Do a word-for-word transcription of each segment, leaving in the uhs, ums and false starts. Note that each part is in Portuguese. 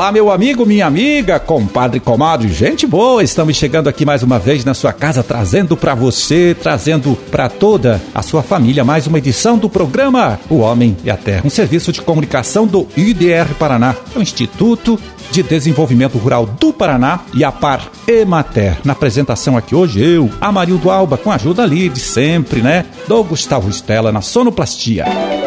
Olá, meu amigo, minha amiga, compadre, comadre, gente boa, estamos chegando aqui mais uma vez na sua casa, trazendo para você, trazendo para toda a sua família mais uma edição do programa O Homem e a Terra, um serviço de comunicação do I D R Paraná, o Instituto de Desenvolvimento Rural do Paraná e a Par Emater. Na apresentação aqui hoje, eu, Amarildo Alba, com a ajuda ali de sempre, né, do Gustavo Stella na sonoplastia.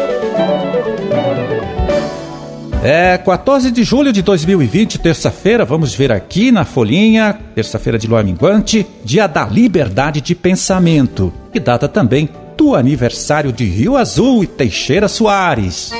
É quatorze de julho de dois mil e vinte, terça-feira, vamos ver aqui na folhinha, terça-feira de lua minguante, dia da liberdade de pensamento, e data também do aniversário de Rio Azul e Teixeira Soares.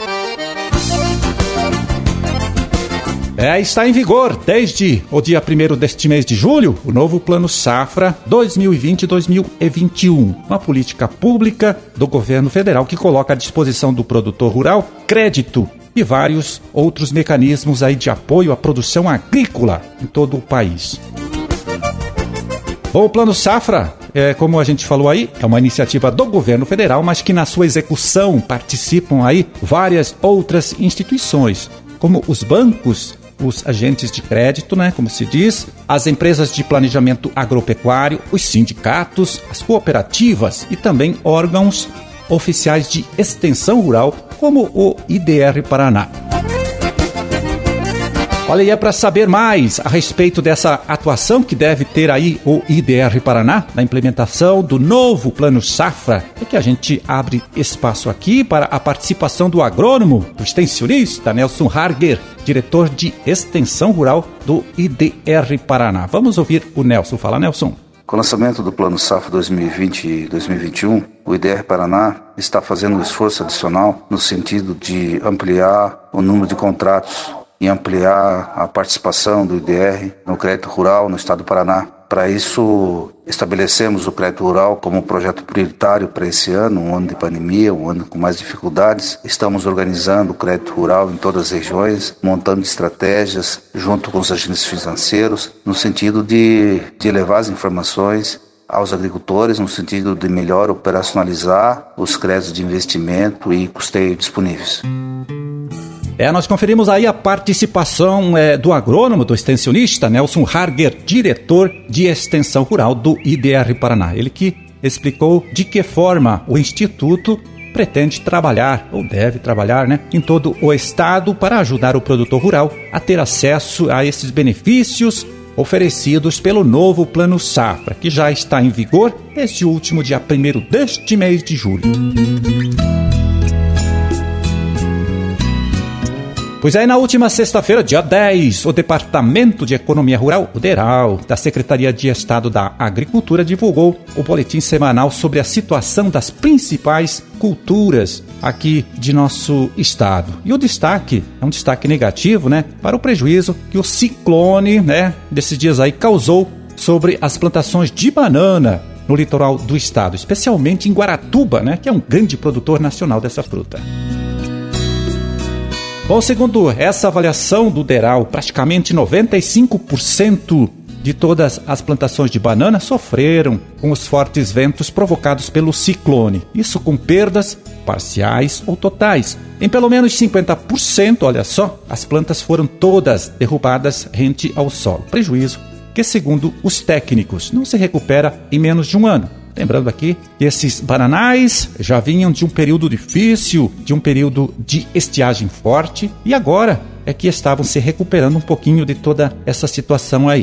É, está em vigor desde o dia primeiro deste mês de julho o novo Plano Safra dois mil e vinte a dois mil e vinte e um, uma política pública do governo federal que coloca à disposição do produtor rural crédito e vários outros mecanismos aí de apoio à produção agrícola em todo o país. Bom, o Plano Safra, é, como a gente falou aí, é uma iniciativa do governo federal, mas que na sua execução participam aí várias outras instituições, como os bancos, os agentes de crédito, né, como se diz, as empresas de planejamento agropecuário, os sindicatos, as cooperativas e também órgãos oficiais de extensão rural, como o I D R Paraná. Olha, e é para saber mais a respeito dessa atuação que deve ter aí o I D R Paraná na implementação do novo Plano Safra, é que a gente abre espaço aqui para a participação do agrônomo, do extensionista Nelson Harger, diretor de extensão rural do I D R Paraná. Vamos ouvir o Nelson. Fala, Nelson. Com o lançamento do Plano Safra dois mil e vinte e dois mil e vinte e um, o I D R Paraná está fazendo um esforço adicional no sentido de ampliar o número de contratos e ampliar a participação do I D R no crédito rural no estado do Paraná. Para isso, estabelecemos o crédito rural como um projeto prioritário para esse ano, um ano de pandemia, um ano com mais dificuldades. Estamos organizando o crédito rural em todas as regiões, montando estratégias junto com os agentes financeiros, no sentido de, de levar as informações aos agricultores, no sentido de melhor operacionalizar os créditos de investimento e custeio disponíveis. É, nós conferimos aí a participação é, do agrônomo, do extensionista Nelson Harger, diretor de extensão rural do I D R Paraná. Ele que explicou de que forma o Instituto pretende trabalhar, ou deve trabalhar, né, em todo o estado para ajudar o produtor rural a ter acesso a esses benefícios oferecidos pelo novo Plano Safra, que já está em vigor desde o último dia primeiro deste mês de julho. Pois aí, na última sexta-feira, dia dez, o Departamento de Economia Rural, o DERAL, da Secretaria de Estado da Agricultura, divulgou o boletim semanal sobre a situação das principais culturas aqui de nosso estado. E o destaque é um destaque negativo, né, para o prejuízo que o ciclone, né, desses dias aí causou sobre as plantações de banana no litoral do estado, especialmente em Guaratuba, né, que é um grande produtor nacional dessa fruta. Bom, segundo essa avaliação do DERAL, praticamente noventa e cinco por cento de todas as plantações de banana sofreram com os fortes ventos provocados pelo ciclone. Isso com perdas parciais ou totais. Em pelo menos cinquenta por cento, olha só, as plantas foram todas derrubadas rente ao solo. Prejuízo que, segundo os técnicos, não se recupera em menos de um ano. Lembrando aqui que esses bananais já vinham de um período difícil, de um período de estiagem forte, e agora é que estavam se recuperando um pouquinho de toda essa situação aí.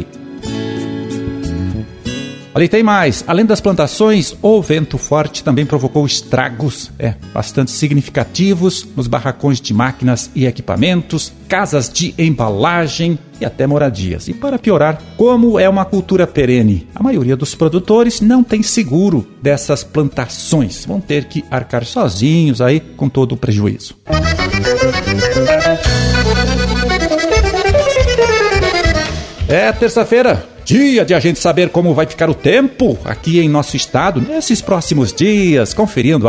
Ali tem mais. Além das plantações, o vento forte também provocou estragos é, bastante significativos nos barracões de máquinas e equipamentos, casas de embalagem e até moradias. E para piorar, como é uma cultura perene, a maioria dos produtores não tem seguro dessas plantações. Vão ter que arcar sozinhos aí com todo o prejuízo. É terça-feira, dia de a gente saber como vai ficar o tempo aqui em nosso estado nesses próximos dias, conferindo aí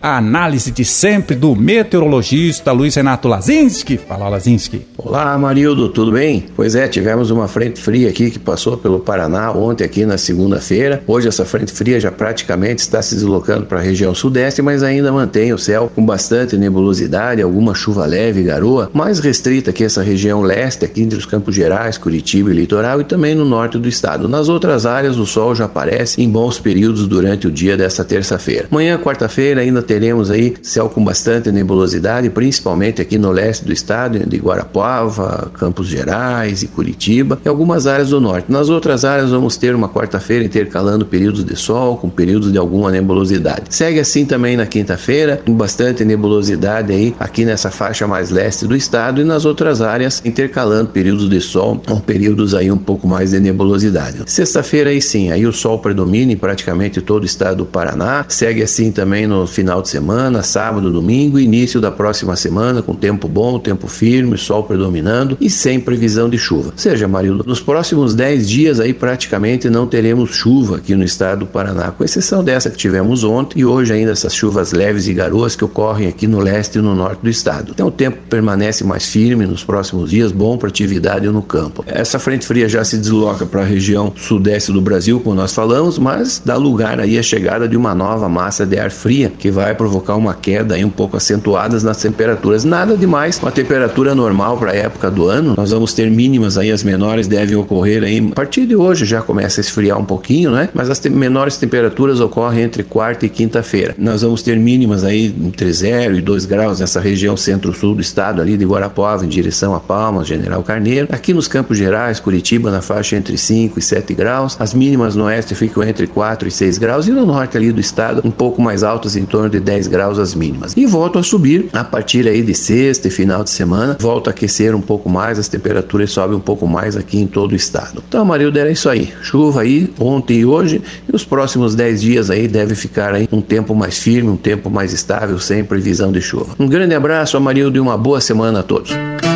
a análise de sempre do meteorologista Luiz Renato Lazinski. Fala, Lazinski. Olá, Marildo, tudo bem? Pois é, tivemos uma frente fria aqui que passou pelo Paraná ontem aqui na segunda-feira. Hoje essa frente fria já praticamente está se deslocando para a região sudeste, mas ainda mantém o céu com bastante nebulosidade, alguma chuva leve, garoa, mais restrita aqui essa região leste, aqui entre os Campos Gerais, Curitiba e Litoral, e também no norte do estado. Nas outras áreas o sol já aparece em bons períodos durante o dia desta terça-feira. Amanhã, quarta-feira, ainda teremos aí céu com bastante nebulosidade, principalmente aqui no leste do estado, de Guarapuava, Campos Gerais e Curitiba, e algumas áreas do norte. Nas outras áreas vamos ter uma quarta-feira intercalando períodos de sol com períodos de alguma nebulosidade. Segue assim também na quinta-feira, com bastante nebulosidade aí aqui nessa faixa mais leste do estado, e nas outras áreas intercalando períodos de sol com períodos aí um pouco mais de nebulosidade. Sexta-feira aí sim, aí o sol predomina em praticamente todo o estado do Paraná, segue assim também no final de semana, sábado, domingo e início da próxima semana, com tempo bom, tempo firme, sol predominando e sem previsão de chuva. Ou seja, Marildo, nos próximos dez dias aí praticamente não teremos chuva aqui no estado do Paraná, com exceção dessa que tivemos ontem e hoje ainda essas chuvas leves e garoas que ocorrem aqui no leste e no norte do estado. Então o tempo permanece mais firme nos próximos dias, bom para atividade no campo. Essa frente fria já se desloca para a região sudeste do Brasil, como nós falamos, mas dá lugar aí à chegada de uma nova massa de ar fria que vai provocar uma queda aí um pouco acentuada nas temperaturas. Nada demais, uma temperatura normal para a época do ano. Nós vamos ter mínimas aí, as menores devem ocorrer aí a partir de hoje, já começa a esfriar um pouquinho, né? Mas as te- menores temperaturas ocorrem entre quarta e quinta-feira. Nós vamos ter mínimas aí entre zero e dois graus nessa região centro-sul do estado, ali de Guarapuava em direção a Palmas, General Carneiro. Aqui nos Campos Gerais, Curitiba, na faixa entre cinco e sete graus. As mínimas no oeste ficam entre quatro e seis graus e no norte ali do estado um pouco mais altas, em torno de dez graus as mínimas. E voltam a subir a partir aí de sexta e final de semana, volta a aquecer um pouco mais, as temperaturas sobem um pouco mais aqui em todo o estado. Então, Marildo, era isso aí. Chuva aí ontem e hoje, e os próximos dez dias aí deve ficar aí um tempo mais firme, um tempo mais estável, sem previsão de chuva. Um grande abraço, Marildo, e uma boa semana a todos.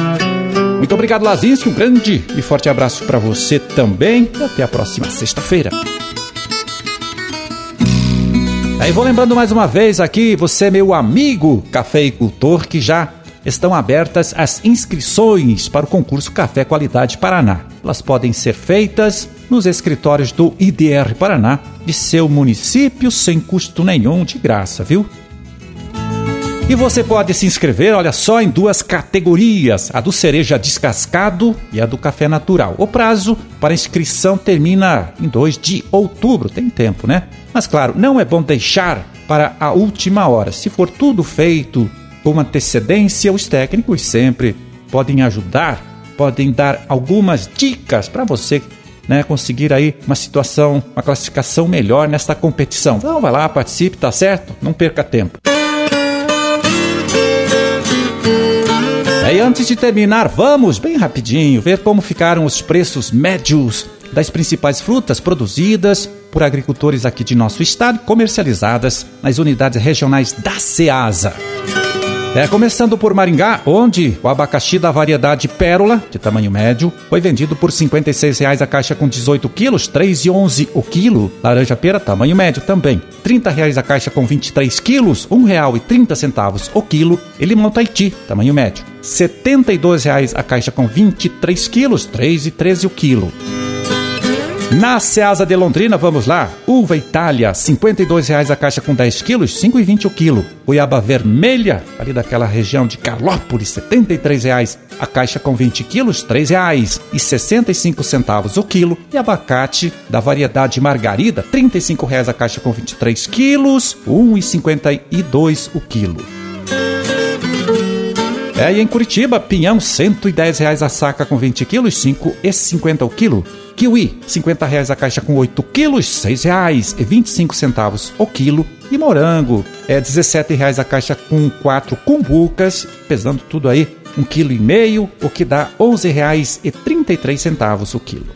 Muito obrigado, Lazinski, um grande e forte abraço para você também e até a próxima sexta-feira. Aí vou lembrando mais uma vez aqui, você meu amigo cafeicultor, que já estão abertas as inscrições para o concurso Café Qualidade Paraná. Elas podem ser feitas nos escritórios do I D R Paraná de seu município sem custo nenhum, de graça, viu? E você pode se inscrever, olha só, em duas categorias, a do cereja descascado e a do café natural. O prazo para inscrição termina em dois de outubro, tem tempo, né? Mas claro, não é bom deixar para a última hora. Se for tudo feito com antecedência, os técnicos sempre podem ajudar, podem dar algumas dicas para você, né, conseguir aí uma situação, uma classificação melhor nesta competição. Então vai lá, participe, tá certo? Não perca tempo. E antes de terminar, vamos bem rapidinho ver como ficaram os preços médios das principais frutas produzidas por agricultores aqui de nosso estado e comercializadas nas unidades regionais da Ceasa. É, começando por Maringá, onde o abacaxi da variedade Pérola, de tamanho médio, foi vendido por cinquenta e seis reais a caixa com dezoito quilos, três reais e onze centavos o quilo. Laranja pera, tamanho médio também, trinta reais a caixa com vinte e três quilos, um real e trinta centavos o quilo. E limão Tahiti, tamanho médio, setenta e dois reais a caixa com vinte e três quilos, três reais e treze centavos o quilo. Na Ceasa de Londrina, vamos lá, uva Itália, cinquenta e dois reais a caixa com dez quilos, cinco reais e vinte centavos o quilo. Goiaba vermelha, ali daquela região de Carlópolis, setenta e três reais a caixa com vinte quilos, três reais e sessenta e cinco centavos o quilo. E abacate da variedade Margarida, trinta e cinco reais a caixa com vinte e três quilos, um real e cinquenta e dois centavos o quilo. É, e em Curitiba, pinhão, cento e dez reais a saca com vinte quilos, cinco reais e cinquenta centavos o quilo. Kiwi, cinquenta reais a caixa com oito quilos, seis reais e vinte e cinco centavos o quilo. E morango, é dezessete reais a caixa com quatro cumbucas, pesando tudo aí, um quilo e meio, o que dá onze reais e trinta e três centavos o quilo.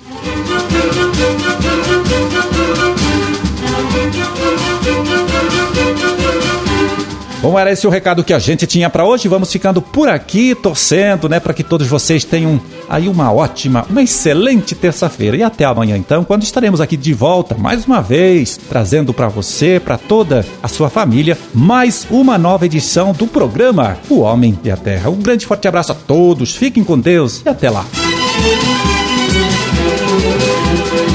Bom, era esse o recado que a gente tinha para hoje. Vamos ficando por aqui, torcendo, né, para que todos vocês tenham aí uma ótima, uma excelente terça-feira. E até amanhã, então, quando estaremos aqui de volta, mais uma vez, trazendo para você, para toda a sua família, mais uma nova edição do programa O Homem e a Terra. Um grande forte abraço a todos, fiquem com Deus e até lá.